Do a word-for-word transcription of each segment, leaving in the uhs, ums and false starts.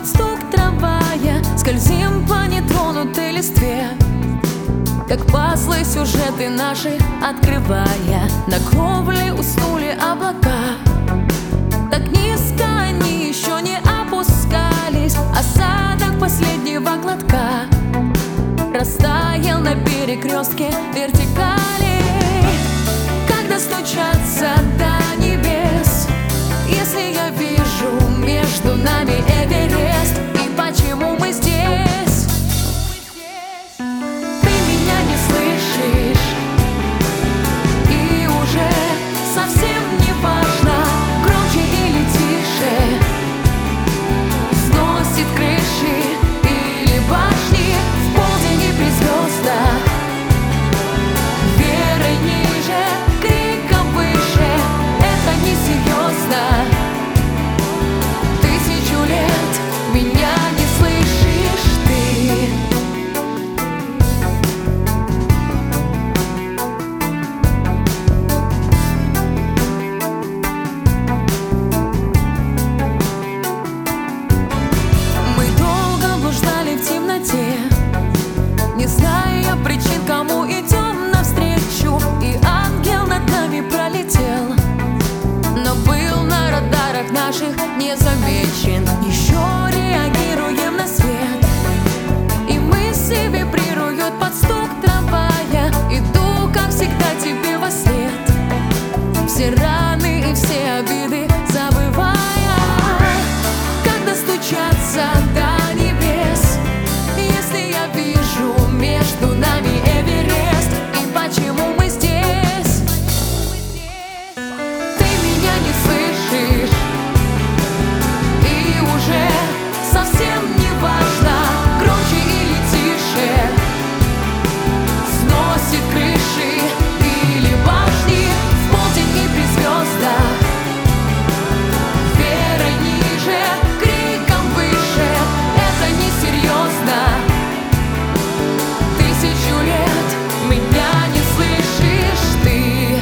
под стук трамвая, скользим по нетронутой листве, как пазлы сюжеты наши открывая. На кровле уснули облака, так низко они еще не опускались. Осадок последнего глотка растаял на перекрестке вертикали. Когда стучатся до небес, если я вижу между нами Эверест, и почему мы здесь? Ты меня не слышишь, и уже совсем не важно, громче или тише, сносит крыши или башни в полдень и при звездах. Верой ниже, криком выше, это несерьезно. Тысячу лет меня не слышишь ты. Мы долго блуждали в темноте, не зная причин, кому идем навстречу. И ангел над нами пролетел, но был на радарах наших не замечен. Еще реагируем на свет, и мысли вибрируют под стук трамвая. Иду, как всегда, тебе во след, все раны и все обиды забывая. Когда стучатся до небес, если я вижу между нами Эверест, и почему мы здесь? Ты меня не слышишь, и уже совсем не важно, громче или тише, сносит крыши или башни в полдень и при звездах. Верой ниже, криком выше, это несерьезно. Тысячу лет меня не слышишь ты.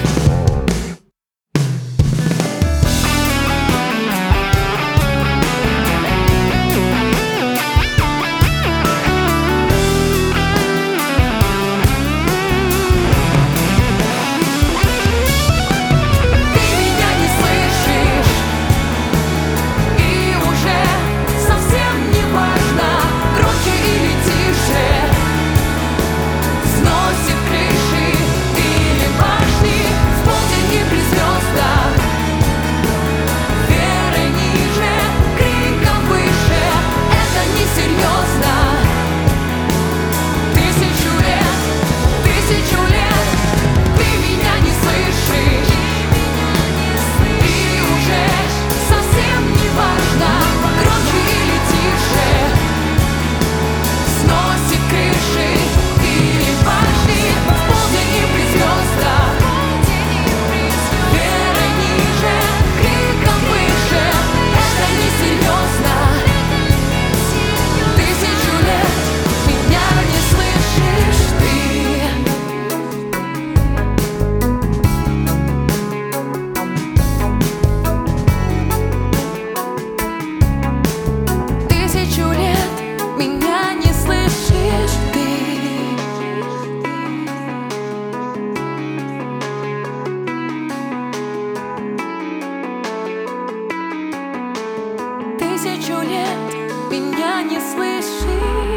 Ты меня не слышишь, и уже совсем не важно, громче или тише, сносит крыши или башни в полдень и при звездах. Верой ниже, криком выше, это несерьезно. Тысячу лет, тысячу лет, ты меня не слышишь, и уже совсем не важно, громче или тише, сносит крыши или башни в полдень и при звездах. Верой ниже, криком выше, это несерьезно. Тысячу лет меня не слышишь ты. Тысячу лет меня не слышишь ты. Тысячу лет меня не слышишь.